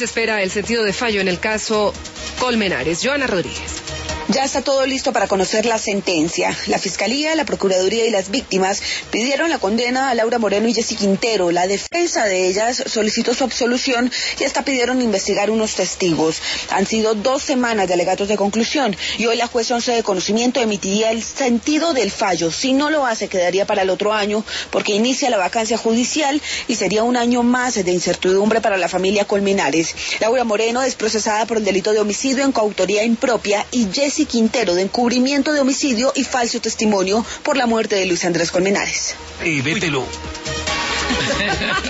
Se espera el sentido de fallo en el caso Colmenares. Joana Rodríguez. Ya está todo listo para conocer la sentencia. La Fiscalía, la Procuraduría y las víctimas pidieron la condena a Laura Moreno y Jessy Quintero. La defensa de ellas solicitó su absolución y hasta pidieron investigar unos testigos. Han sido 2 semanas de alegatos de conclusión y hoy la juez 11 de conocimiento emitiría el sentido del fallo. Si no lo hace, quedaría para el otro año porque inicia la vacancia judicial y sería un año más de incertidumbre para la familia Colmenares. Laura Moreno es procesada por el delito de homicidio en coautoría impropia y Jessy Quintero de encubrimiento de homicidio y falso testimonio por la muerte de Luis Andrés Colmenares. Vételo.